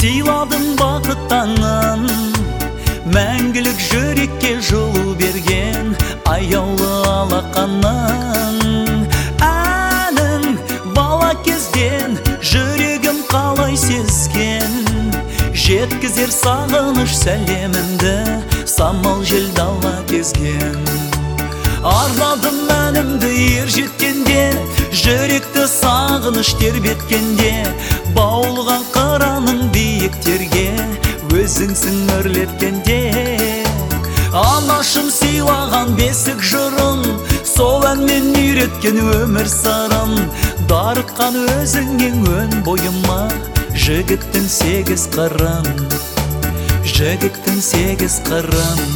сыйладың бақыт таңын, мәңгілік жүрекке жылу берген аяулы алақаның. Әнің бала кезден жүрегім қалай сезген, жеткізер сағыныш сәлемімді самал жел дала кезген. Арладым әнімді ер жеткенде, жүректі сағыныш тербеткенде, баулыған қыраның биіктерге өзіңсің өрлеткенде. Анашым сыйлаған бесік жырын, сол әнмен үйреткен өмір сырын, дарытқан өзіңнен өн бойыма жігіттің сегіз қырын, жігіттің сегіз қырын.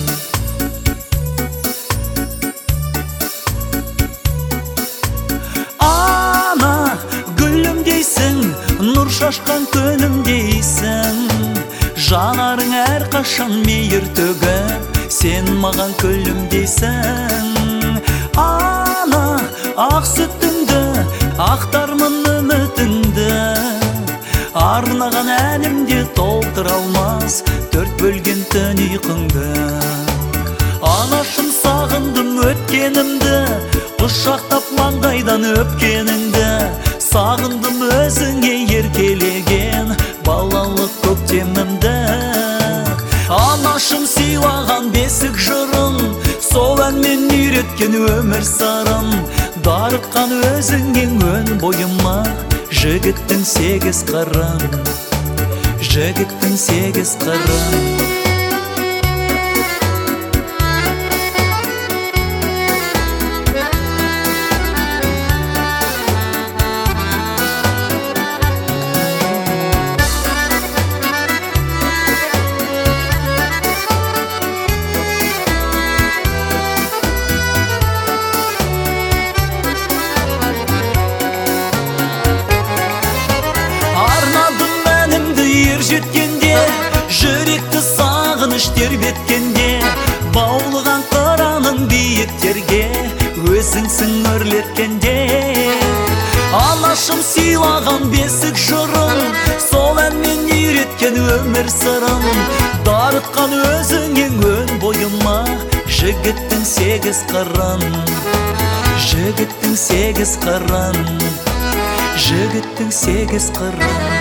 Ана гүлім дейсің, нұр шашқан күнім дейсің, жанарың әрқашан мейір төгіп, сен маған күлім дейсің. Ана ақ сүтіңді, ақтармын үмітіңді, арнаған әнімде толтыр алмас төрт бөлген түн ұйқыңды. Анашым сағындым өткенімді, құшақтап маңдайдан өпкеніңді, сағындым өзіңе еркелеген балалық көктемімді. Анашым сыйлаған бесік жырын, сол әнмен үйреткен өмір сырын, дарытқан өзіңнен өн бойыма жігіттің сегіз қырын, жігіттің сегіз қырын. Жеткенде, жүректі сағыныш тербеткенде, баулыған қыраның биіктерге өзіңсің өрлеткенде. Анашым сыйлаған бесік жырын, сол әнмен үйреткен өмір сырын, дарытқан өзіңнен өн бойыма жігіттің сегіз қырын, жігіттің сегіз қырын, жігіттің сегіз қырын.